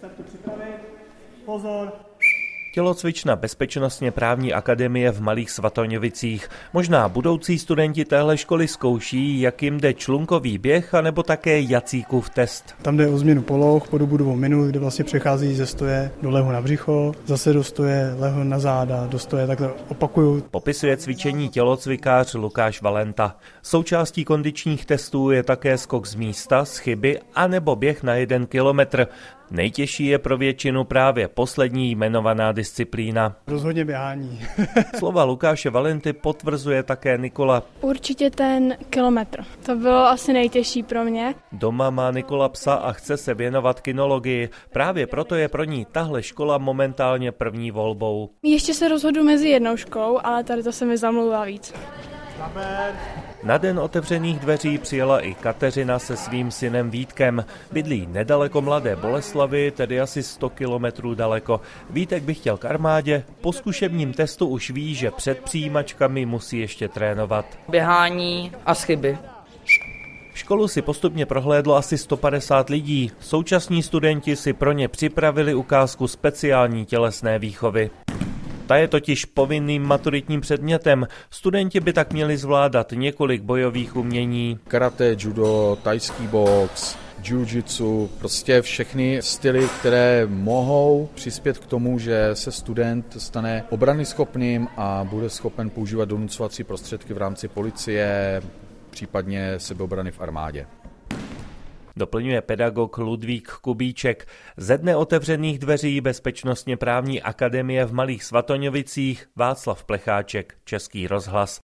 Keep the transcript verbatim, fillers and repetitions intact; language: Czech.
Startu připravit. Pozor. Tělocvična Bezpečnostně právní akademie v Malých Svatoňovicích. Možná budoucí studenti téhle školy zkouší, jak jim jde člunkový běh, anebo také Jacíkův test. Tam jde o změnu poloh po dobu dvou minut, kde vlastně přechází ze stoje do lehu na břicho, zase do stoje, lehu na záda, do stoje, takhle opakuju. Popisuje cvičení tělocvikář Lukáš Valenta. Součástí kondičních testů je také skok z místa, z chyby, anebo běh na jeden kilometr. Nejtěžší je pro většinu právě poslední jmenovaná disciplína. Rozhodně běhání. Slova Lukáše Valenty potvrzuje také Nikola. Určitě ten kilometr. To bylo asi nejtěžší pro mě. Doma má Nikola psa a chce se věnovat kynologii. Právě proto je pro ní tahle škola momentálně první volbou. Ještě se rozhodu mezi jednou školou, ale tady to se mi zamlouvá víc. Na den otevřených dveří přijela i Kateřina se svým synem Vítkem. Bydlí nedaleko Mladé Boleslavi, tedy asi sto kilometrů daleko. Vítek by chtěl k armádě, po zkušebním testu už ví, že před přijímačkami musí ještě trénovat. Běhání a chyby. Školu si postupně prohlédlo asi sto padesát lidí. Současní studenti si pro ně připravili ukázku speciální tělesné výchovy. Ta je totiž povinným maturitním předmětem. Studenti by tak měli zvládat několik bojových umění. Karate, judo, tajský box, jiu-jitsu, prostě všechny styly, které mohou přispět k tomu, že se student stane obranyschopným a bude schopen používat donucovací prostředky v rámci policie, případně sebeobrany v armádě. Doplňuje pedagog Ludvík Kubíček. Ze dne otevřených dveří Bezpečnostně právní akademie v Malých Svatoňovicích Václav Plecháček, Český rozhlas.